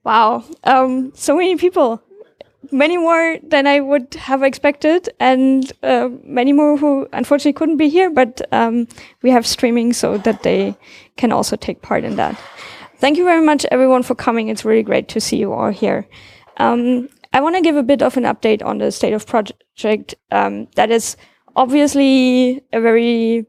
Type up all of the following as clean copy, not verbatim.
Wow, so many people. Many more than I would have expected, and many more who unfortunately couldn't be here, but we have streaming so that they can also take part in that. Thank you very much, everyone, for coming. It's really great to see you all here. I want to give a bit of an update on the state of project. That is obviously a very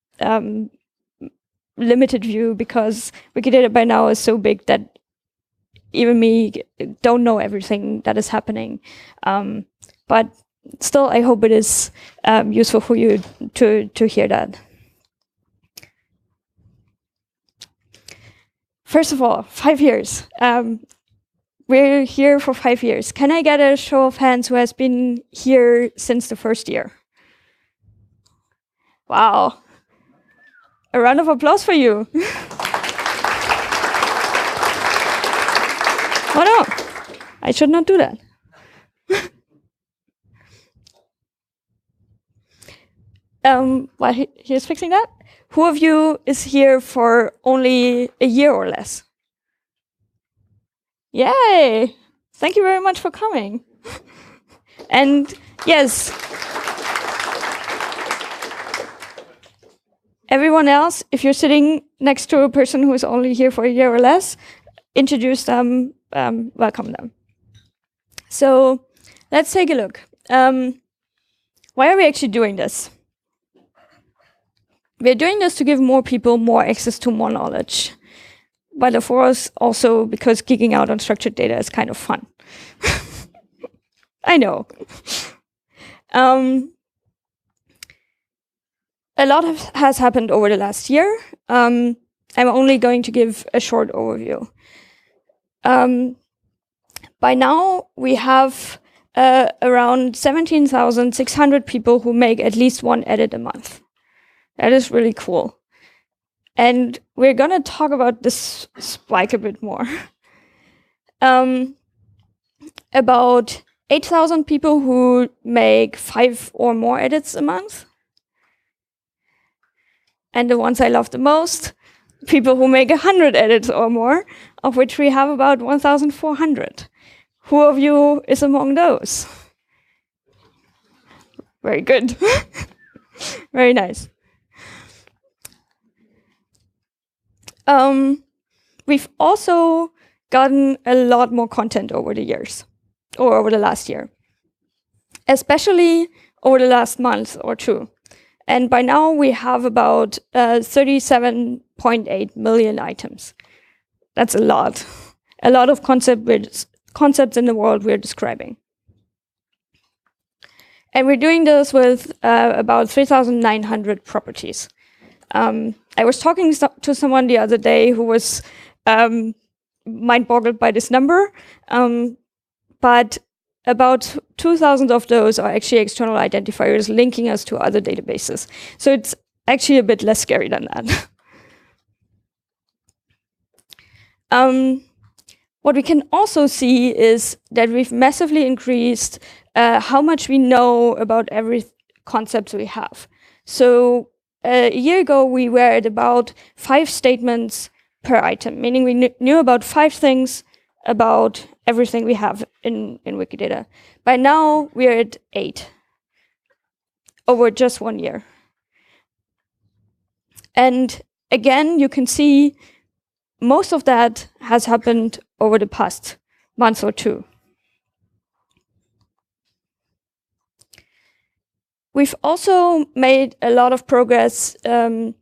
limited view because Wikidata by now is so big that even me don't know everything that is happening. But still, I hope it is useful for you to hear that. First of all, 5 years. We're here for 5 years. Can I get a show of hands who has been here since the first year? Wow. A round of applause for you. Oh no, I should not do that. While he's fixing that, who of you is here for only a year or less? Yay! Thank you very much for coming. And yes, everyone else, if you're sitting next to a person who is only here for a year or less, introduce them, welcome them. So let's take a look. Why are we actually doing this? We're doing this to give more people more access to more knowledge. But of course, also because geeking out on structured data is kind of fun. I know. A lot has happened over the last year. I'm only going to give a short overview. By now, we have around 17,600 people who make at least one edit a month. That is really cool. And we're going to talk about this spike a bit more. About 8,000 people who make 5 or more edits a month. And the ones I love the most, people who make 100 edits or more, of which we have about 1,400. Who of you is among those? Very good. Very nice. We've also gotten a lot more content over the years, or over the last year, especially over the last month or two. And by now we have about 37.8 million items. That's a lot of concepts in the world we're describing. And we're doing this with about 3,900 properties. I was talking to someone the other day who was mind-boggled by this number, but about 2,000 of those are actually external identifiers linking us to other databases. So it's actually a bit less scary than that. What we can also see is that we've massively increased how much we know about every concept we have. So a year ago, we were at about 5 statements per item, meaning we knew about 5 things about everything we have in Wikidata. By now, we're at 8 over just 1 year. And again, you can see most of that has happened over the past month or two. We've also made a lot of progress in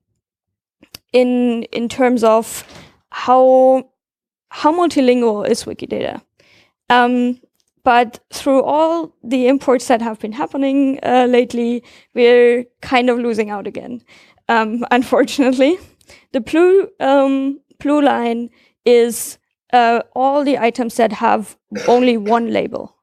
terms of how multilingual is Wikidata. But through all the imports that have been happening lately, we're kind of losing out again. Unfortunately, the blue line is all the items that have only one label.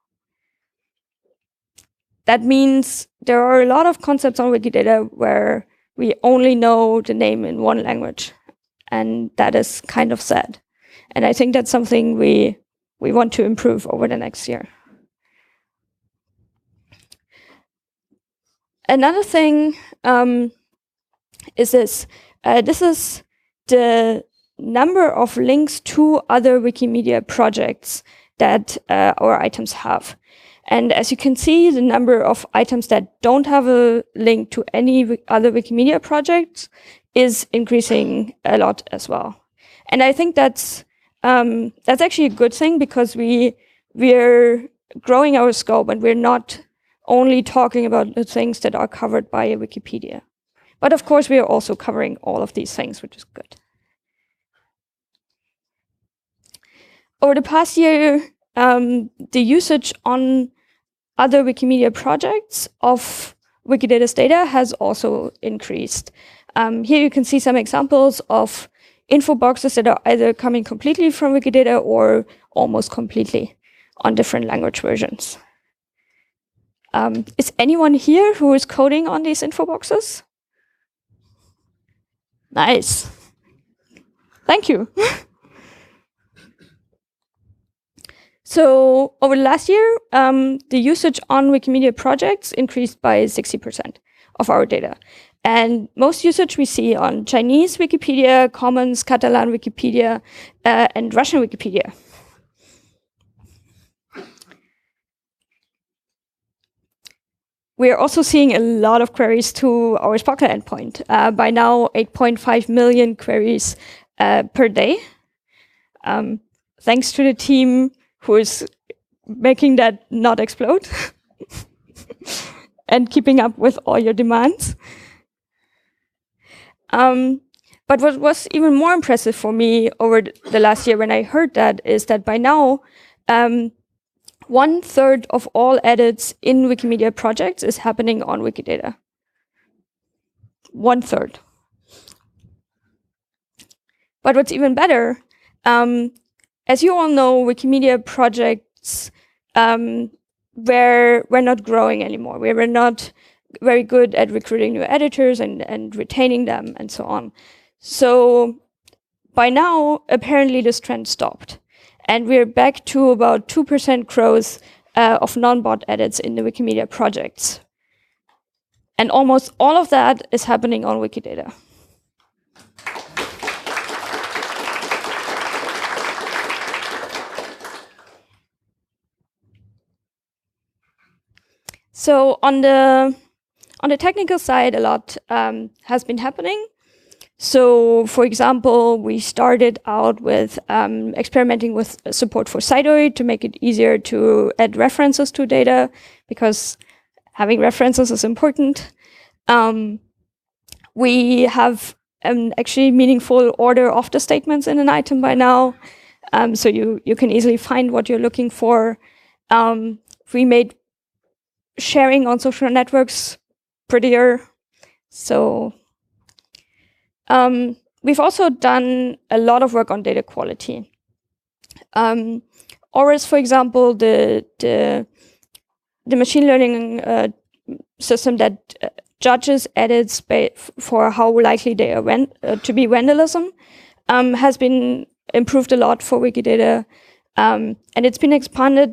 That means there are a lot of concepts on Wikidata where we only know the name in one language, and that is kind of sad. And I think that's something we want to improve over the next year. Another thing is this. This is the number of links to other Wikimedia projects that our items have. And as you can see, the number of items that don't have a link to any other Wikimedia projects is increasing a lot as well. And I think that's actually a good thing, because we're growing our scope and we're not only talking about the things that are covered by a Wikipedia. But of course, we are also covering all of these things, which is good. Over the past year, the usage on other Wikimedia projects of Wikidata's data has also increased. Here you can see some examples of info boxes that are either coming completely from Wikidata or almost completely on different language versions. Is anyone here who is coding on these info boxes? Nice. Thank you. So over the last year, the usage on Wikimedia projects increased by 60% of our data. And most usage we see on Chinese Wikipedia, Commons, Catalan Wikipedia, and Russian Wikipedia. We are also seeing a lot of queries to our Sparkle endpoint. By now, 8.5 million queries per day. Thanks to the team who is making that not explode and keeping up with all your demands. But what was even more impressive for me over the last year when I heard that is that by now, 1/3 of all edits in Wikimedia projects is happening on Wikidata. 1/3. But what's even better, as you all know, Wikimedia projects were not growing anymore. We were not very good at recruiting new editors and retaining them and so on. So by now, apparently this trend stopped. And we're back to about 2% growth of non-bot edits in the Wikimedia projects. And almost all of that is happening on Wikidata. So on the technical side, a lot has been happening. So, for example, we started out with experimenting with support for Cydoid to make it easier to add references to data, because having references is important. We have actually meaningful order of the statements in an item by now, so you can easily find what you're looking for. We made sharing on social networks prettier. So we've also done a lot of work on data quality. ORIS, for example, the machine learning system that judges edits for how likely they are to be vandalism, has been improved a lot for Wikidata, and it's been expanded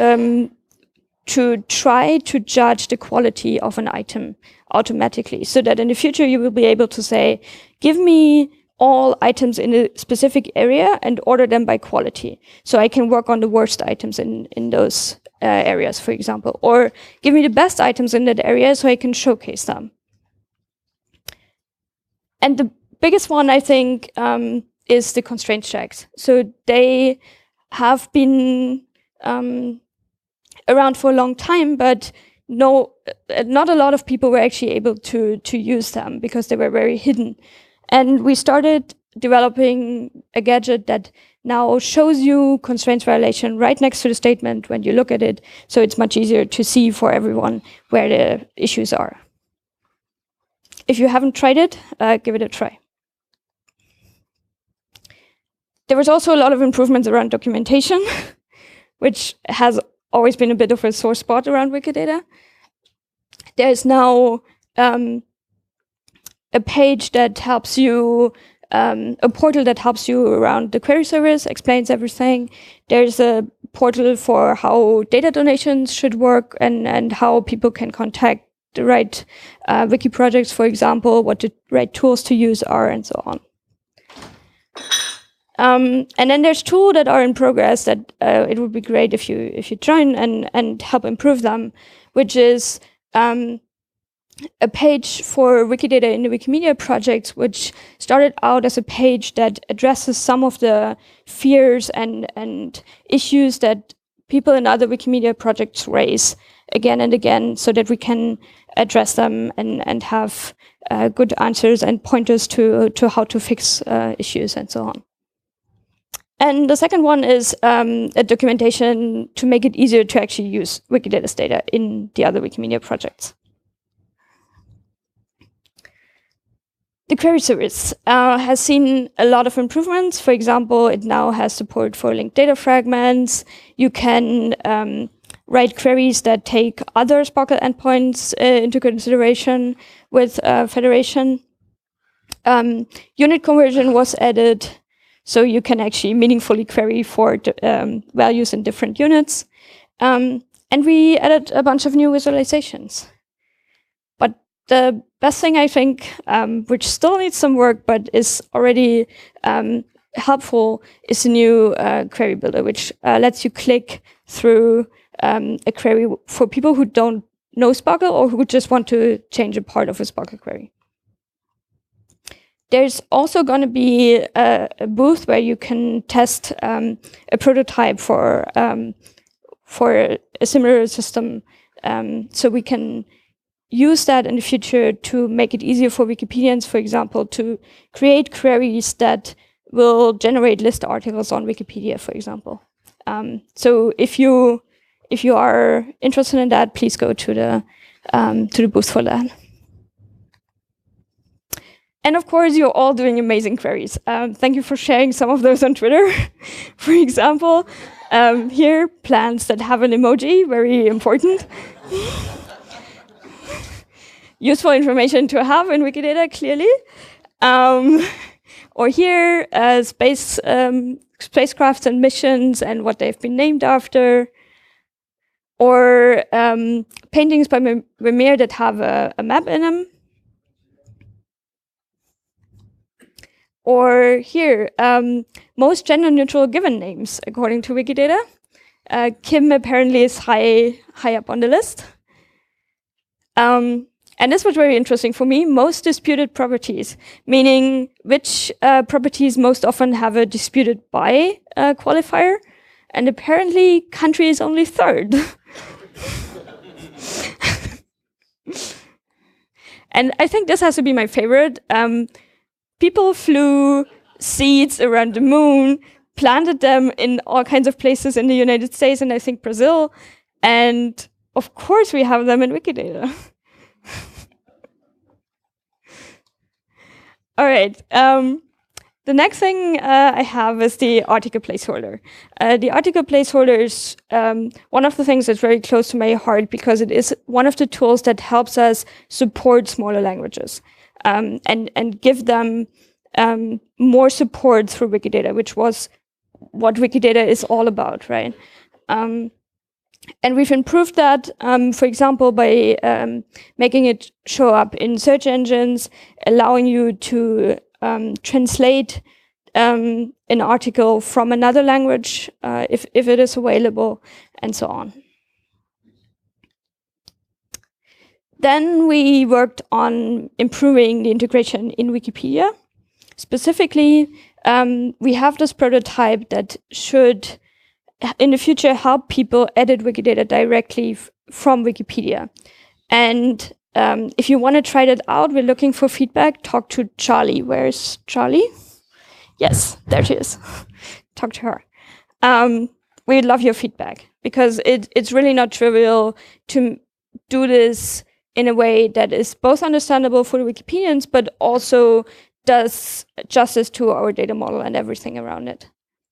to try to judge the quality of an item automatically, so that in the future you will be able to say, give me all items in a specific area and order them by quality. So I can work on the worst items in those areas, for example, or give me the best items in that area so I can showcase them. And the biggest one, I think, is the constraint checks. So they have been around for a long time, but not a lot of people were actually able to use them because they were very hidden. And we started developing a gadget that now shows you constraints violation right next to the statement when you look at it, so it's much easier to see for everyone where the issues are. If you haven't tried it, give it a try. There was also a lot of improvements around documentation, which has always been a bit of a sore spot around Wikidata. There's now a page that helps you, a portal that helps you around the query service, explains everything. There's a portal for how data donations should work and how people can contact the right wiki projects, for example, what the right tools to use are, and so on. And then there's tools that are in progress that it would be great if you join and help improve them, which is a page for Wikidata in the Wikimedia project, which started out as a page that addresses some of the fears and issues that people in other Wikimedia projects raise again and again, so that we can address them and have good answers and pointers to how to fix issues and so on. And the second one is a documentation to make it easier to actually use Wikidata's data in the other Wikimedia projects. The query service has seen a lot of improvements. For example, it now has support for linked data fragments. You can write queries that take other SPARQL endpoints into consideration with Federation. Unit conversion was added, so you can actually meaningfully query for values in different units. And we added a bunch of new visualizations. But the best thing, I think, which still needs some work but is already helpful, is the new query builder, which lets you click through a query for people who don't know SPARQL or who just want to change a part of a SPARQL query. There's also going to be a booth where you can test a prototype for a similar system, so we can use that in the future to make it easier for Wikipedians, for example, to create queries that will generate list articles on Wikipedia, for example. So if you are interested in that, please go to the booth for that. And of course, you're all doing amazing queries. Thank you for sharing some of those on Twitter. For example, here, plants that have an emoji, very important. Useful information to have in Wikidata, clearly. Or here, spacecrafts and missions and what they've been named after. Or paintings by Vermeer that have a map in them. Or here, most gender-neutral given names, according to Wikidata. Kim apparently is high up on the list. And this was very interesting for me. Most disputed properties, meaning which properties most often have a disputed by qualifier. And apparently, country is only third. And I think this has to be my favorite. People flew seeds around the moon, planted them in all kinds of places in the United States and I think Brazil. And of course, we have them in Wikidata. All right. The next thing I have is the article placeholder. The article placeholder is one of the things that's very close to my heart because it is one of the tools that helps us support smaller languages and give them more support through Wikidata, which was what Wikidata is all about, right? And we've improved that, for example, by making it show up in search engines, allowing you to translate an article from another language if it is available, and so on. Then we worked on improving the integration in Wikipedia. Specifically, we have this prototype that should in the future help people edit Wikidata directly from Wikipedia. And if you want to try that out, we're looking for feedback. Talk to Charlie. Where's Charlie? Yes, there she is. Talk to her. We'd love your feedback because it's really not trivial to do this in a way that is both understandable for the Wikipedians, but also does justice to our data model and everything around it.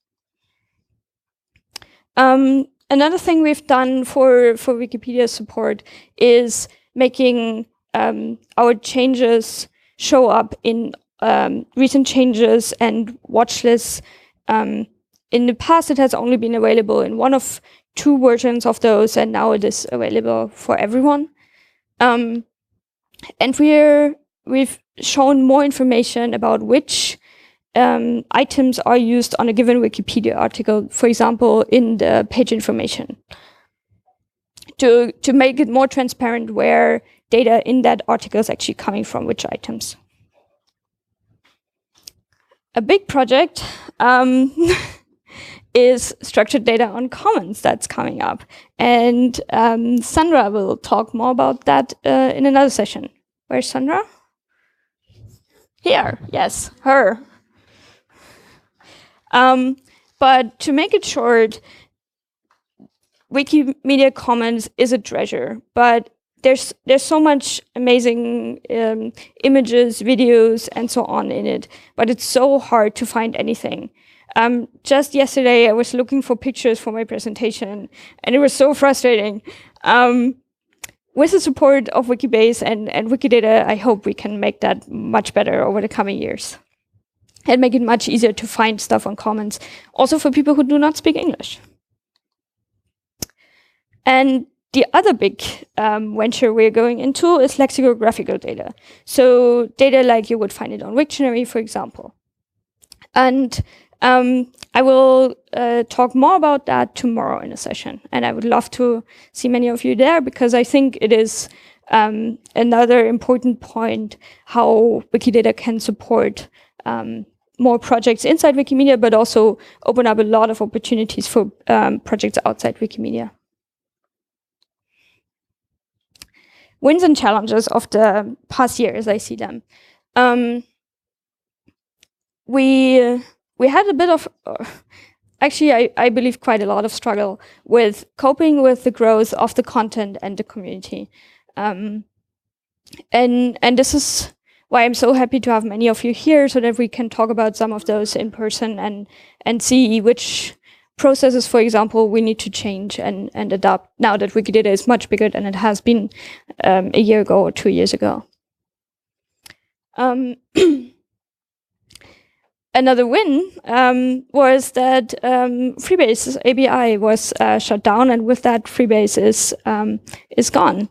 Another thing we've done for Wikipedia support is making our changes show up in recent changes and watch lists. In the past, it has only been available in one of two versions of those, and now it is available for everyone. And we've shown more information about which items are used on a given Wikipedia article, for example, in the page information, to make it more transparent where data in that article is actually coming from, which items. A big project is structured data on commons that's coming up. And Sandra will talk more about that in another session. Where's Sandra? Here, yes, her. But to make it short, Wikimedia Commons is a treasure, but there's so much amazing images, videos, and so on in it, but it's so hard to find anything. Just yesterday, I was looking for pictures for my presentation, and it was so frustrating. With the support of Wikibase and Wikidata, I hope we can make that much better over the coming years and make it much easier to find stuff on Commons, also for people who do not speak English. And the other big venture we're going into is lexicographical data. So data like you would find it on Wiktionary, for example. And I will talk more about that tomorrow in a session. And I would love to see many of you there, because I think it is another important point how Wikidata can support more projects inside Wikimedia, but also open up a lot of opportunities for projects outside Wikimedia. Wins and challenges of the past year, as I see them. We had a bit of, actually, I believe quite a lot of struggle with coping with the growth of the content and the community. And this is why I'm so happy to have many of you here, so that we can talk about some of those in person and see which processes, for example, we need to change and adapt now that Wikidata is much bigger than it has been a year ago or 2 years ago. Another win was that Freebase ABI was shut down, and with that, Freebase is gone.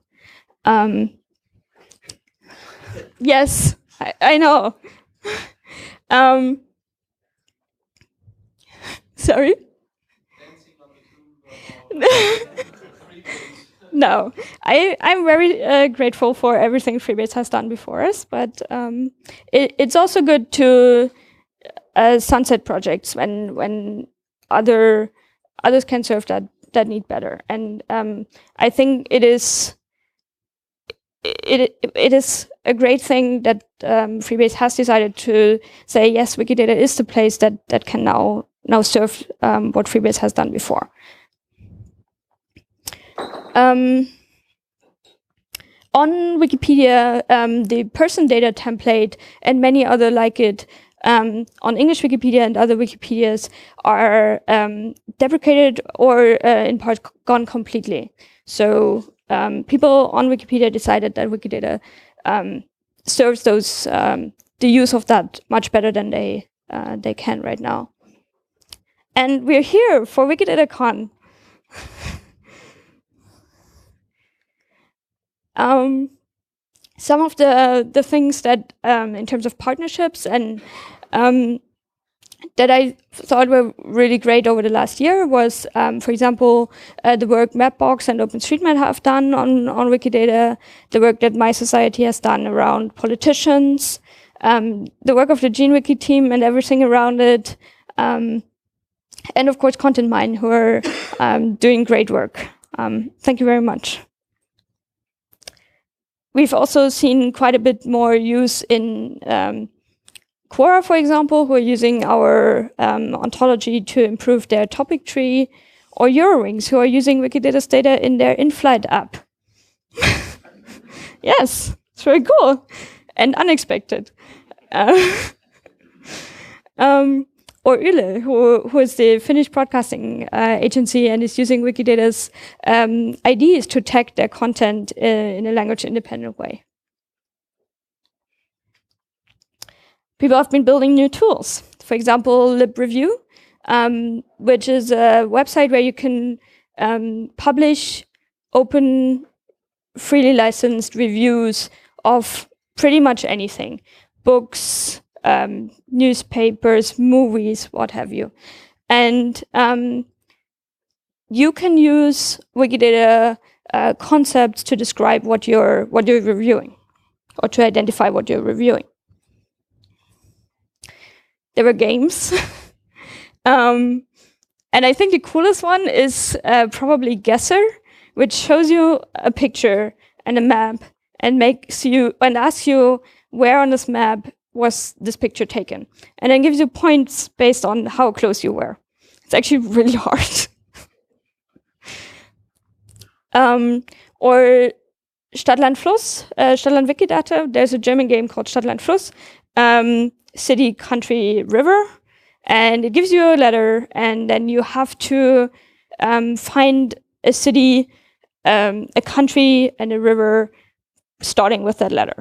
Yes, I know. Sorry? No, I'm very grateful for everything Freebase has done before us, but it's also good to sunset projects when others can serve that need better. And I think it is a great thing that Freebase has decided to say, yes, Wikidata is the place that can now serve what Freebase has done before. On Wikipedia, the person data template and many other like it on English Wikipedia and other Wikipedias are deprecated or in part gone completely. So people on Wikipedia decided that Wikidata serves those the use of that much better than they can right now. And we're here for WikidataCon. Some of the things that, in terms of partnerships and that I thought were really great over the last year was, for example, the work Mapbox and OpenStreetMap have done on Wikidata, the work that My Society has done around politicians, the work of the GeneWiki team and everything around it, and of course ContentMine, who are doing great work. Thank you very much. We've also seen quite a bit more use in Quora, for example, who are using our ontology to improve their topic tree, or Eurowings, who are using Wikidata's data in their in-flight app. Yes, it's very cool and unexpected. Or Yle, who is the Finnish broadcasting agency and is using Wikidata's IDs to tag their content in a language-independent way. People have been building new tools. For example, LibReview, which is a website where you can publish open, freely licensed reviews of pretty much anything. Books, newspapers, movies, what have you. And you can use Wikidata concepts to describe what you're reviewing, or to identify what you're reviewing. There were games. And I think the coolest one is probably Guesser, which shows you a picture and a map and asks you where on this map was this picture taken, and then gives you points based on how close you were. It's actually really hard. Or Stadtland Fluss, Stadtland Wikidata. There's a German game called Stadtland Fluss, city, country, river. And it gives you a letter, and then you have to find a city, a country, and a river starting with that letter.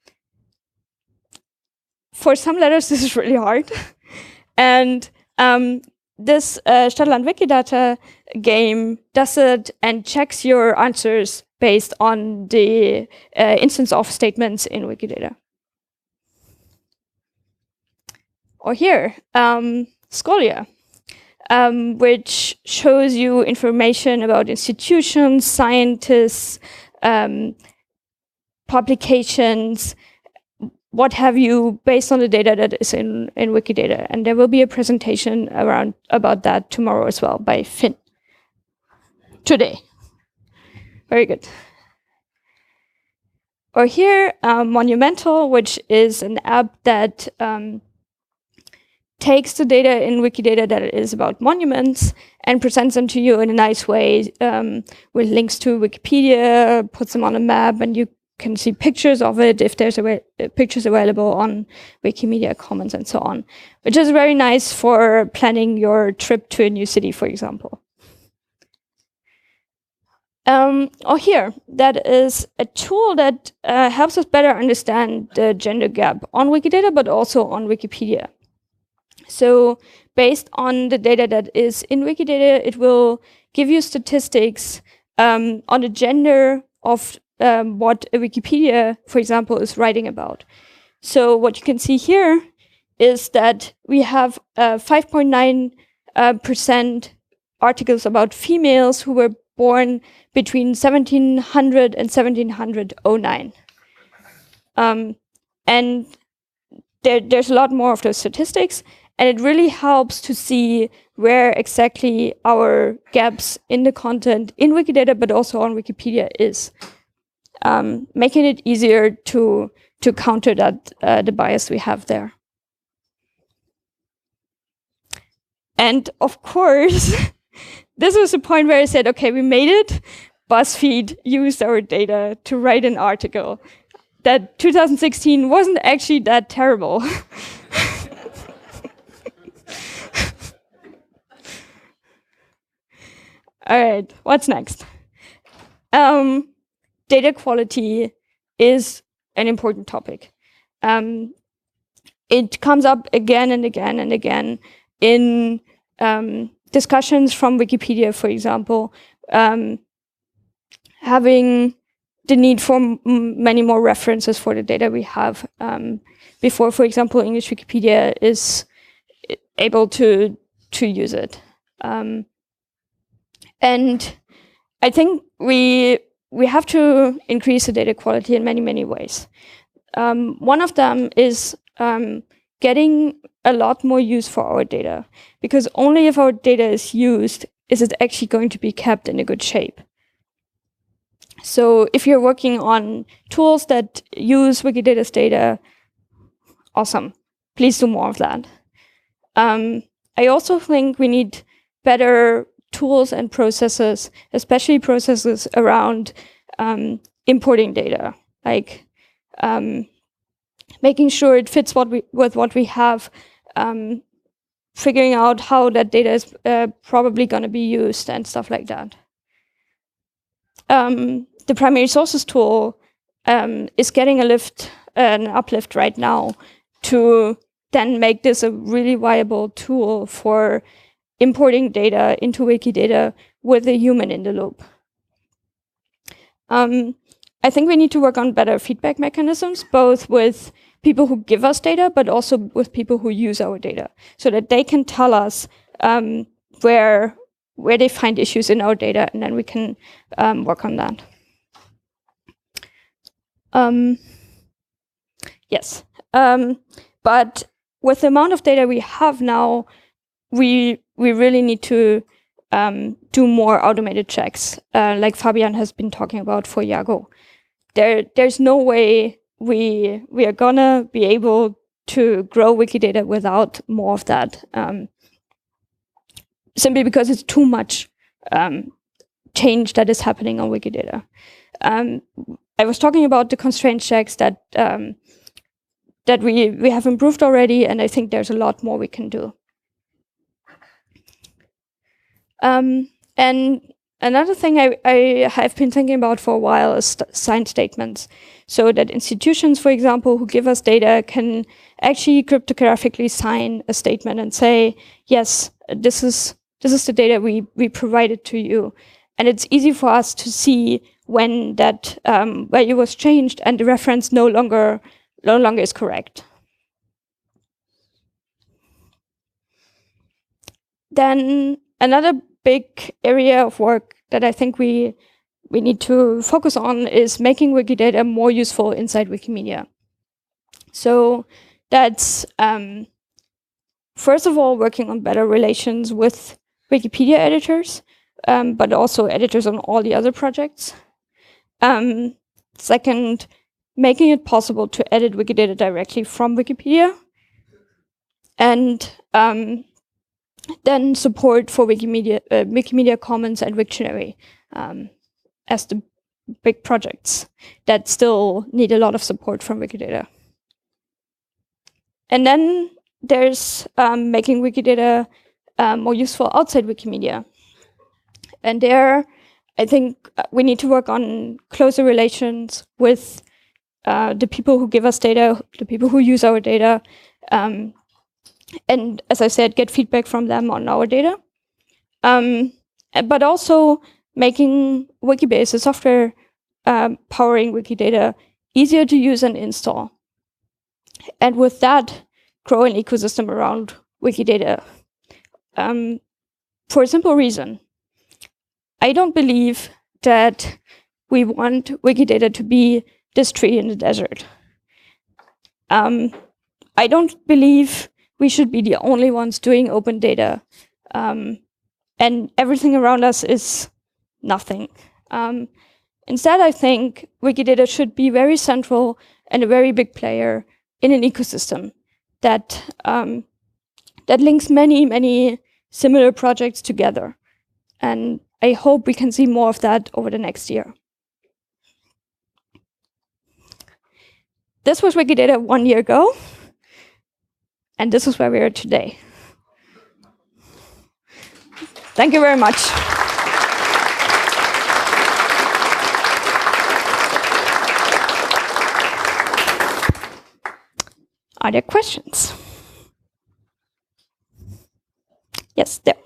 For some letters, this is really hard. And this Stadtland Wikidata game does it and checks your answers based on the instance of statements in Wikidata. Or here, Scholia, which shows you information about institutions, scientists, publications, what have you, based on the data that is in Wikidata. And there will be a presentation about that tomorrow as well by Finn. Today. Very good. Or here, Monumental, which is an app that takes the data in Wikidata that is about monuments and presents them to you in a nice way with links to Wikipedia, puts them on a map, and you can see pictures of it if there's pictures available on Wikimedia Commons and so on, which is very nice for planning your trip to a new city, for example. Or here, that is a tool that helps us better understand the gender gap on Wikidata, but also on Wikipedia. So based on the data that is in Wikidata, it will give you statistics on the gender of what a Wikipedia, for example, is writing about. So what you can see here is that we have 5.9% articles about females who were born between 1700 and 1709. And there's a lot more of those statistics. And it really helps to see where exactly our gaps in the content in Wikidata, but also on Wikipedia is, making it easier to counter that the bias we have there. And of course, this was the point where I said, okay, we made it. BuzzFeed used our data to write an article. That 2016 wasn't actually that terrible. All right, what's next? Data quality is an important topic. It comes up again and again and again in discussions from Wikipedia, for example, having the need for many more references for the data we have before, for example, English Wikipedia is able to use it. And I think we have to increase the data quality in many, many ways. One of them is getting a lot more use for our data, because only if our data is used is it actually going to be kept in a good shape. So if you're working on tools that use Wikidata's data, awesome. Please do more of that. I also think we need better tools and processes, especially processes around importing data, like making sure it fits with what we have, figuring out how that data is probably going to be used and stuff like that. The primary sources tool is getting an uplift right now to then make this a really viable tool for importing data into Wikidata with a human in the loop. I think we need to work on better feedback mechanisms, both with people who give us data, but also with people who use our data, so that they can tell us where they find issues in our data, and then we can work on that. Yes, but with the amount of data we have now, we really need to do more automated checks, like Fabian has been talking about for Yago. There's no way we are gonna be able to grow Wikidata without more of that, simply because it's too much change that is happening on Wikidata. I was talking about the constraint checks that we have improved already, and I think there's a lot more we can do. And another thing I have been thinking about for a while is signed statements, so that institutions, for example, who give us data can actually cryptographically sign a statement and say, yes, this is the data we provided to you. And it's easy for us to see when that value was changed and the reference no longer is correct. Then another big area of work that I think we need to focus on is making Wikidata more useful inside Wikimedia. So that's, first of all, working on better relations with Wikipedia editors, but also editors on all the other projects. Second, making it possible to edit Wikidata directly from Wikipedia. And then support for Wikimedia Commons and Wiktionary as the big projects that still need a lot of support from Wikidata. And then there's making Wikidata more useful outside Wikimedia. And there, I think we need to work on closer relations with the people who give us data, the people who use our data, and as I said, get feedback from them on our data. But also making Wikibase, a software powering Wikidata, easier to use and install. And with that, grow an ecosystem around Wikidata. For a simple reason. I don't believe that we want Wikidata to be this tree in the desert. I don't believe we should be the only ones doing open data. And everything around us is nothing. Instead, I think Wikidata should be very central and a very big player in an ecosystem that links many, many similar projects together. And I hope we can see more of that over the next year. This was Wikidata 1 year ago, and this is where we are today. Thank you very much. Are there questions? Yes, there.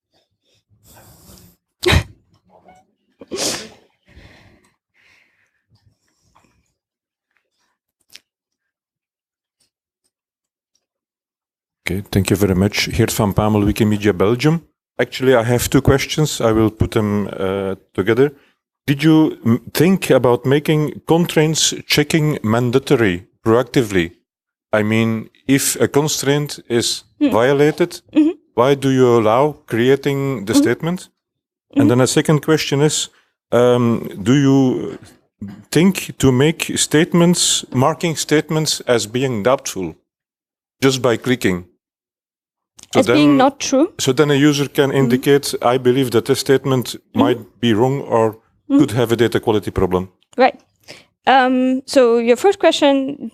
Okay, thank you very much. Geert van Pamel, Wikimedia Belgium. Actually, I have two questions. I will put them together. Did you think about making constraints checking mandatory proactively? I mean, if a constraint is violated, why do you allow creating the statement? And then a second question is, do you think to make statements, marking statements as being doubtful, just by clicking? So as being not true? So then a user can indicate, I believe that this statement might be wrong or could have a data quality problem. Right. So your first question,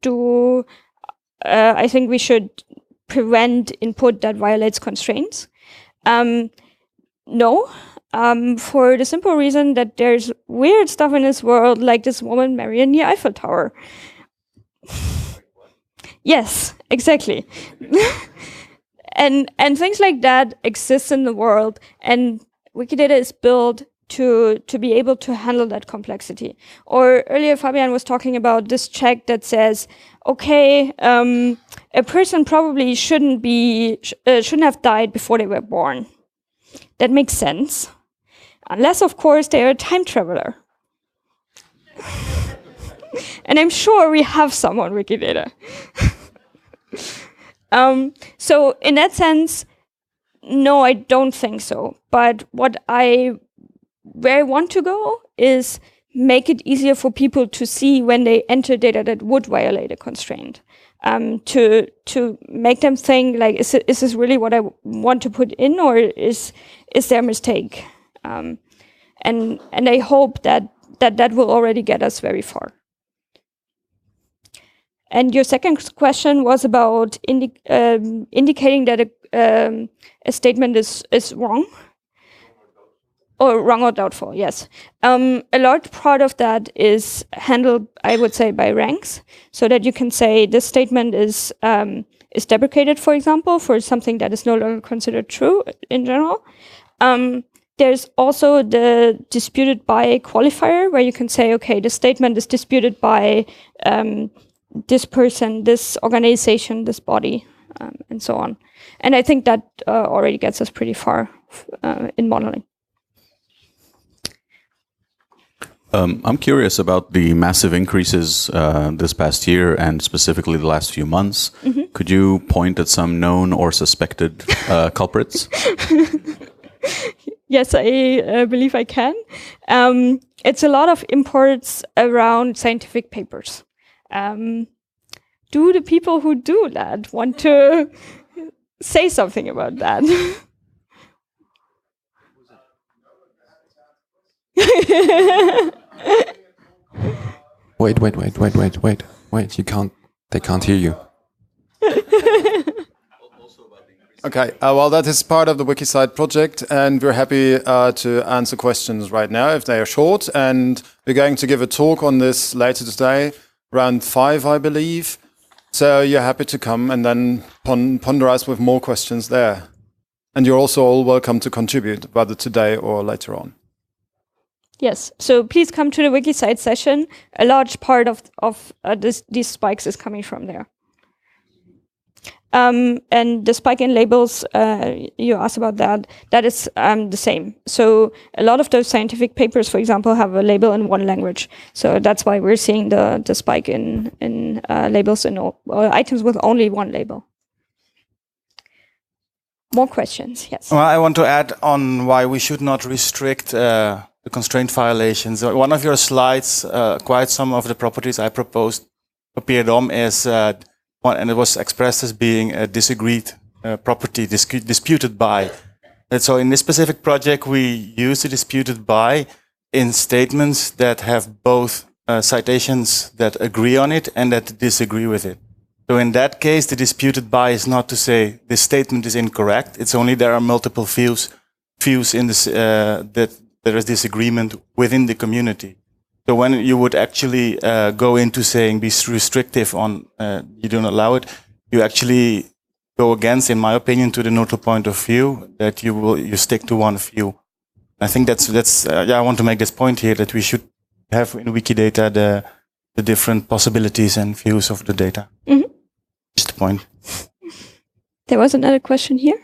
I think we should prevent input that violates constraints. No, for the simple reason that there's weird stuff in this world, like this woman marrying the Eiffel Tower. Yes, exactly. And things like that exist in the world, and Wikidata is built to be able to handle that complexity. Or earlier Fabian was talking about this check that says, okay, a person probably shouldn't have died before they were born. That makes sense. Unless, of course, they are a time traveler. And I'm sure we have some on Wikidata. So in that sense, no, I don't think so. But where I want to go is make it easier for people to see when they enter data that would violate a constraint. To make them think, like, is this really what I want to put in, or is there a mistake? And I hope that will already get us very far. And your second question was about indicating that a statement is wrong. Or wrong or doubtful, yes. A large part of that is handled, I would say, by ranks, so that you can say this statement is deprecated, for example, for something that is no longer considered true in general. There's also the disputed by qualifier, where you can say, okay, the statement is disputed by this person, this organization, this body, and so on. And I think that already gets us pretty far in modeling. I'm curious about the massive increases this past year and specifically the last few months. Mm-hmm. Could you point at some known or suspected culprits? Yes, I believe I can. It's a lot of imports around scientific papers. Do the people who do that want to say something about that? Wait. They can't hear you. Okay, well, that is part of the Wikisite project, and we're happy to answer questions right now if they are short. And we're going to give a talk on this later today, around 5, I believe. So you're happy to come and then ponder us with more questions there. And you're also all welcome to contribute, whether today or later on. Yes, so please come to the Wikisite session. A large part of these spikes is coming from there. And the spike in labels, you asked about that, that is the same. So a lot of those scientific papers, for example, have a label in one language. So that's why we're seeing the spike in labels in items with only one label. More questions, yes. Well, I want to add on why we should not restrict the constraint violations. One of your slides, quite some of the properties I proposed for PRDOM is and it was expressed as being a disagreed property, disputed by. And so in this specific project, we use the disputed by in statements that have both citations that agree on it and that disagree with it. So in that case, the disputed by is not to say this statement is incorrect. It's only there are multiple views in this that there is disagreement within the community. So when you would actually go into saying be restrictive on you don't allow it, you actually go against, in my opinion, to the neutral point of view that you stick to one view. I think that's I want to make this point here that we should have in Wikidata the different possibilities and views of the data. Mm-hmm. Just the point. There was another question here.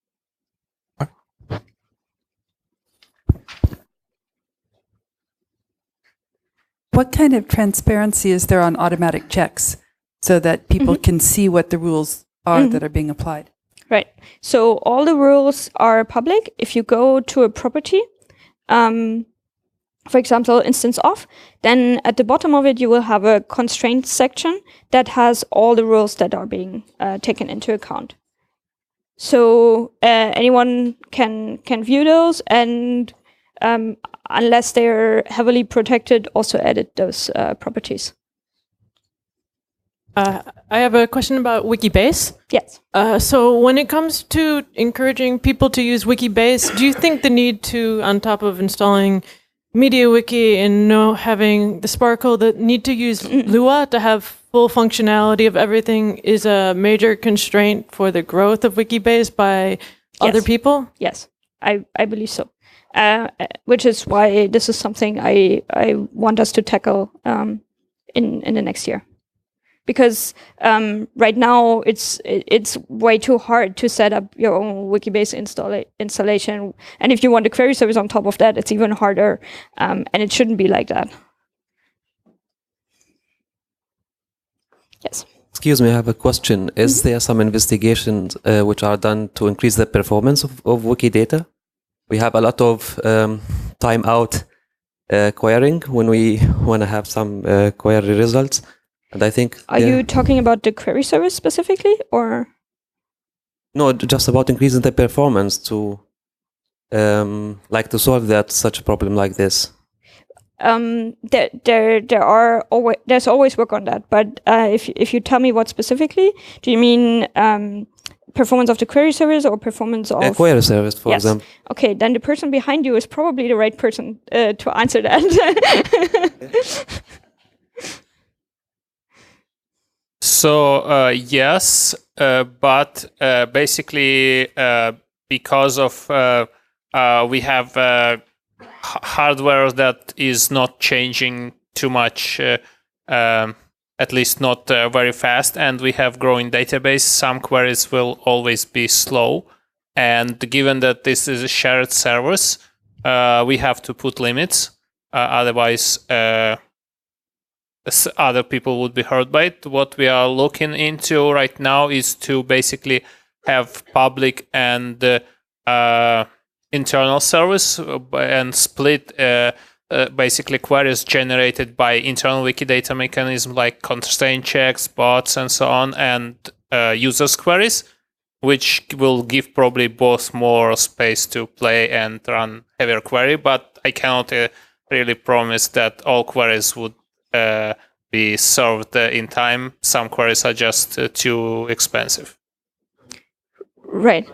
What kind of transparency is there on automatic checks so that people can see what the rules are that are being applied? Right. So all the rules are public. If you go to a property, for example, instance of, then at the bottom of it, you will have a constraints section that has all the rules that are being taken into account. So anyone can view those and unless they're heavily protected, also edit those properties. I have a question about Wikibase. Yes. So when it comes to encouraging people to use Wikibase, do you think the need to, on top of installing MediaWiki and having the Sparkle, the need to use Lua to have full functionality of everything is a major constraint for the growth of Wikibase by other people? Yes. I believe so. Which is why this is something I want us to tackle in the next year. Because right now it's way too hard to set up your own Wikibase installation, and if you want a query service on top of that, it's even harder, and it shouldn't be like that. Yes. Excuse me, I have a question. Is there some investigations which are done to increase the performance of Wikidata? We have a lot of timeout querying when we want to have some query results. And I think... Are you talking about the query service specifically, or? No, just about increasing the performance to to solve such a problem like this. There's always work on that, but if you tell me what specifically, do you mean performance of the query service or performance of a query service, for example? Okay, then the person behind you is probably the right person to answer that. So yes, but basically because of we have hardware that is not changing too much, at least not very fast, and we have growing database, some queries will always be slow. And given that this is a shared service, we have to put limits, otherwise other people would be hurt by it. What we are looking into right now is to basically have public and internal service and split basically queries generated by internal Wikidata mechanism like constraint checks, bots, and so on, and users' queries, which will give probably both more space to play and run heavier query. But I cannot really promise that all queries would be served in time. Some queries are just too expensive. Right.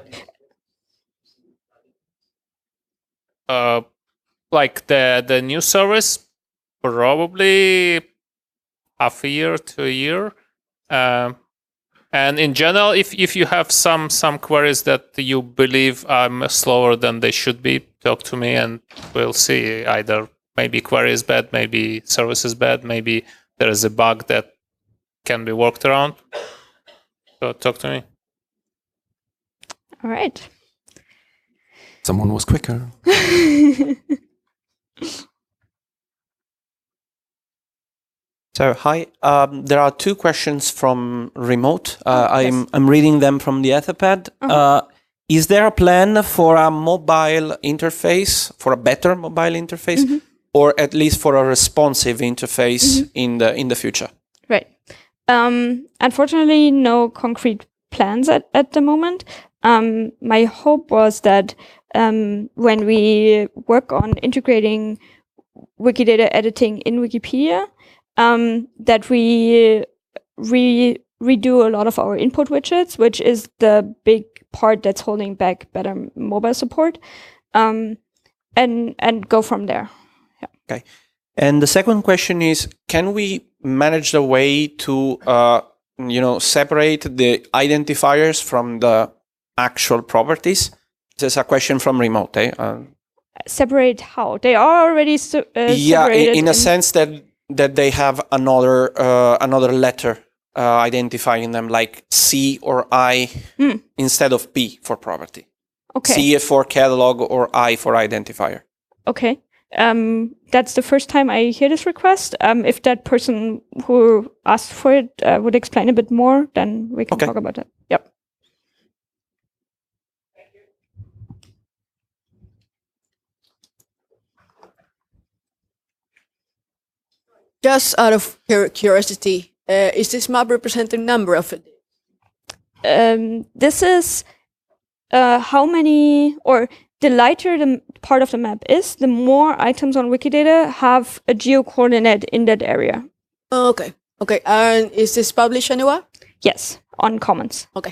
Like the new service, probably half a year to a year. And in general, if you have some queries that you believe are slower than they should be, talk to me and we'll see. Either maybe query is bad, maybe service is bad, maybe there is a bug that can be worked around. So talk to me. All right. Someone was quicker. So hi, there are two questions from remote. I'm reading them from the Etherpad. Is there a plan for a mobile interface, for a better mobile interface, or at least for a responsive interface in the future? Right. Unfortunately, no concrete plans at the moment. My hope was that when we work on integrating Wikidata editing in Wikipedia, that we redo a lot of our input widgets, which is the big part that's holding back better mobile support, and go from there. Yeah. Okay. And the second question is, can we manage the way to separate the identifiers from the actual properties? This is a question from remote. Separate how? They are already separated. In a sense that they have another letter identifying them, like C or I instead of P for property. Okay. C for catalog or I for identifier. Okay. That's the first time I hear this request. If that person who asked for it would explain a bit more, then we can talk about it. Yep. Just out of curiosity, is this map representing number of it? This is how many, or the lighter the part of the map is, the more items on Wikidata have a geo-coordinate in that area. Okay. Okay. And is this published anywhere? Yes, on Commons. Okay.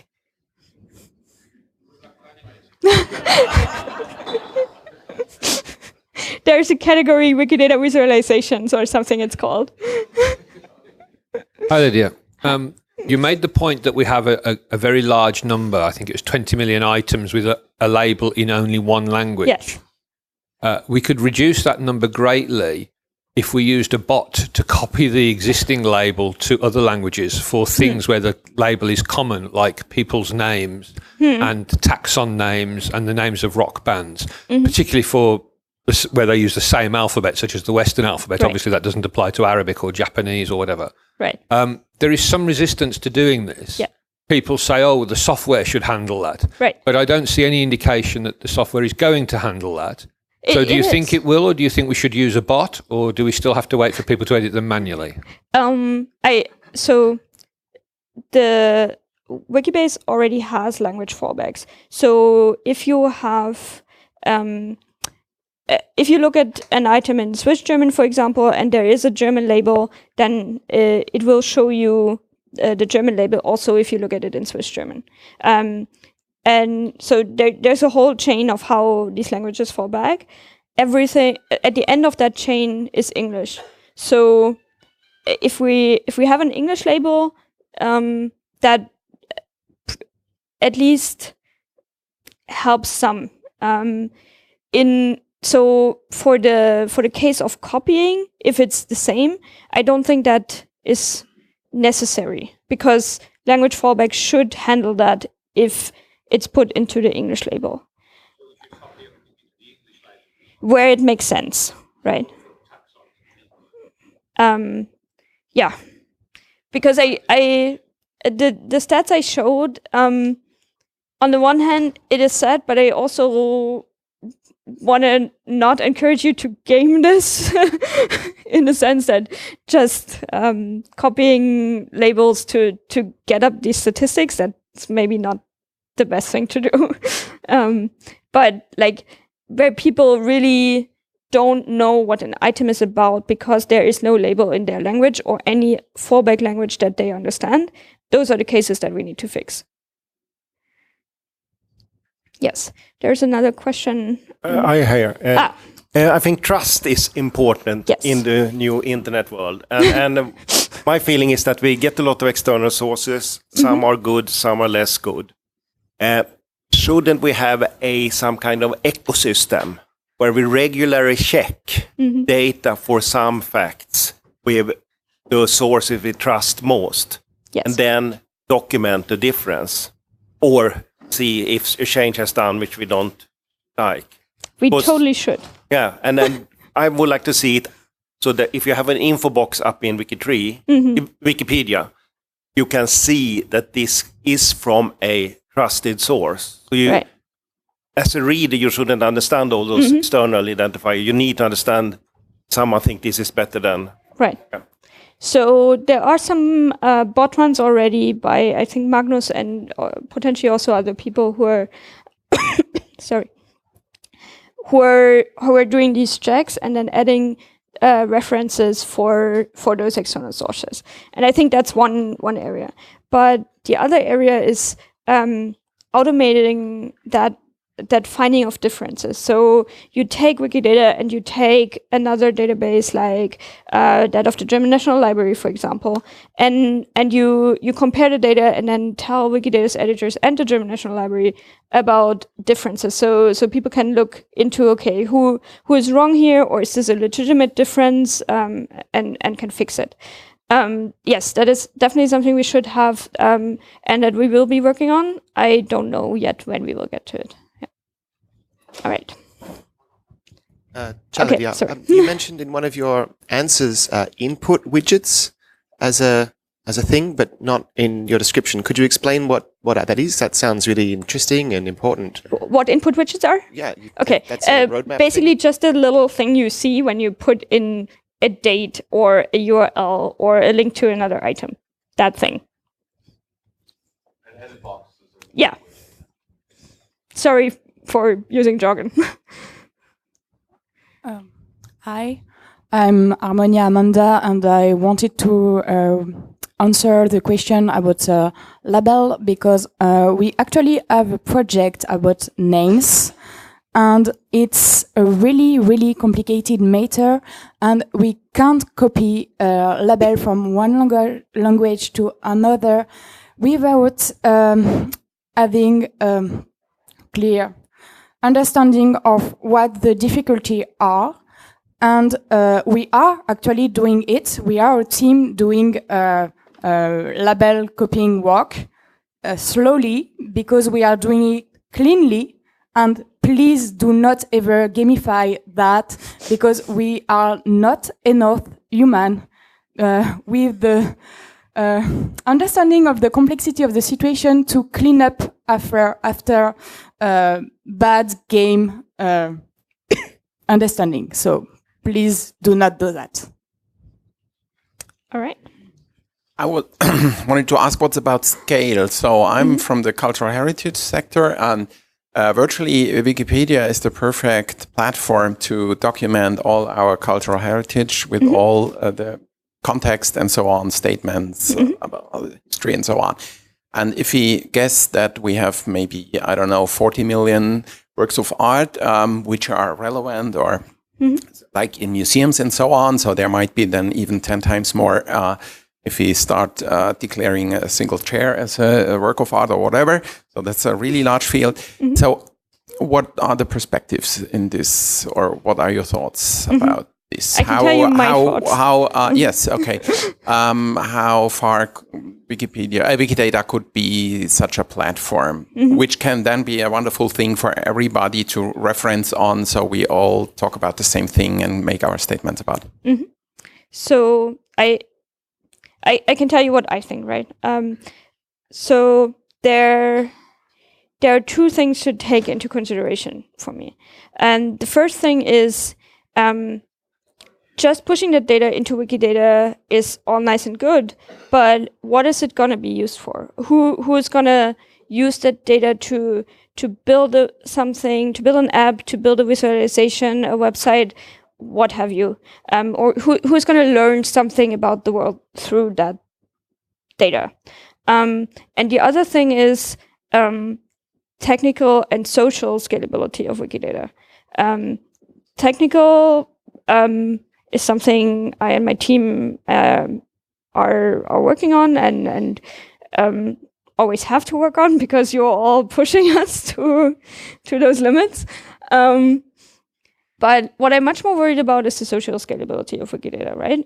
There's a category Wikidata visualizations or something it's called. Hi, Lydia. You made the point that we have a very large number. I think it was 20 million items with a label in only one language. Yes. We could reduce that number greatly if we used a bot to copy the existing label to other languages for things where the label is common, like people's names and taxon names and the names of rock bands, particularly for where they use the same alphabet, such as the Western alphabet. Right. Obviously, that doesn't apply to Arabic or Japanese or whatever. Right. There is some resistance to doing this. Yeah. People say, oh, the software should handle that. Right. But I don't see any indication that the software is going to handle that. So do you think it will, or do you think we should use a bot, or do we still have to wait for people to edit them manually? So the Wikibase already has language fallbacks. So if you have, if you look at an item in Swiss German, for example, and there is a German label, then it will show you the German label also if you look at it in Swiss German. And so there's a whole chain of how these languages fall back. Everything at the end of that chain is English. So if we have an English label, that at least helps some. So for the case of copying, if it's the same, I don't think that is necessary, because language fallback should handle that if it's put into the English label, where it makes sense, right? Yeah, because the stats I showed, on the one hand, it is sad, but I also want to not encourage you to game this in the sense that just copying labels to get up these statistics, that's maybe not the best thing to do. But like where people really don't know what an item is about because there is no label in their language or any fallback language that they understand, those are the cases that we need to fix. Yes, there's another question. I hear. I think trust is important in the new internet world. And my feeling is that we get a lot of external sources. Some are good, some are less good. Shouldn't we have some kind of ecosystem where we regularly check data for some facts with the sources we trust most, and then document the difference, or see if a change has done which we don't like? We totally should. Yeah, and then I would like to see it so that if you have an info box up in Wikipedia, you can see that this is from a trusted source. So you, as a reader, you shouldn't understand all those external identifiers. You need to understand someone think this is better than... Right. Yeah. So there are some bot runs already by, I think, Magnus and potentially also other people who are, sorry, who are doing these checks and then adding references for those external sources. And I think that's one area. But the other area is automating that finding of differences. So you take Wikidata and you take another database like that of the German National Library, for example, and you compare the data and then tell Wikidata's editors and the German National Library about differences. So people can look into, okay, who is wrong here, or is this a legitimate difference, and can fix it. Yes, that is definitely something we should have, and that we will be working on. I don't know yet when we will get to it. All right. Charlie, okay, you mentioned in one of your answers input widgets as a thing, but not in your description. Could you explain what that is? That sounds really interesting and important. What input widgets are? Yeah. Okay. That's a roadmap basically, thing? just a little thing you see when you put in a date or a URL or a link to another item. That thing. Yeah. Sorry for using jargon. Hi, I'm Harmonia Amanda, and I wanted to answer the question about label, because we actually have a project about names, and it's a really, really complicated matter, and we can't copy a label from one language to another without having clear understanding of what the difficulty are. And we are actually doing it. We are a team doing label copying work slowly, because we are doing it cleanly. And please do not ever gamify that, because we are not enough human with the understanding of the complexity of the situation to clean up after bad game understanding. So please do not do that. All right. I wanted to ask what's about scale. So I'm from the cultural heritage sector, and virtually Wikipedia is the perfect platform to document all our cultural heritage with all the context and so on, statements about history and so on. And if we guess that we have maybe, 40 million works of art, which are relevant or like in museums and so on, so there might be then even 10 times more if we start declaring a single chair as a work of art or whatever. So that's a really large field. So what are the perspectives in this, or what are your thoughts about this? I can tell you my thoughts. Yes, okay. How far Wikidata could be such a platform, which can then be a wonderful thing for everybody to reference on, so we all talk about the same thing and make our statements about it. So I can tell you what I think, right? So there are two things to take into consideration for me. And the first thing is just pushing the data into Wikidata is all nice and good, but what is it going to be used for? Who is going to use that data to build something, to build an app, to build a visualization, a website, what have you? Or who's going to learn something about the world through that data? And the other thing is technical and social scalability of Wikidata. Technical is something I and my team are working on and always have to work on, because you're all pushing us to those limits. But what I'm much more worried about is the social scalability of Wikidata, right?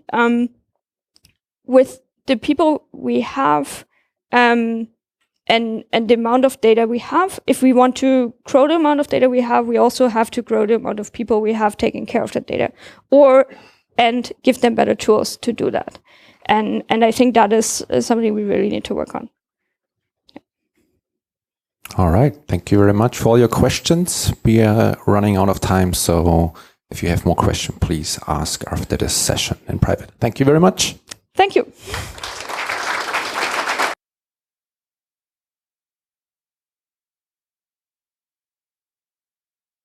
With the people we have and the amount of data we have, if we want to grow the amount of data we have, we also have to grow the amount of people we have taking care of that data, and give them better tools to do that. And I think that is something we really need to work on. All right. Thank you very much for all your questions. We are running out of time, so if you have more questions, please ask after this session in private. Thank you very much. Thank you.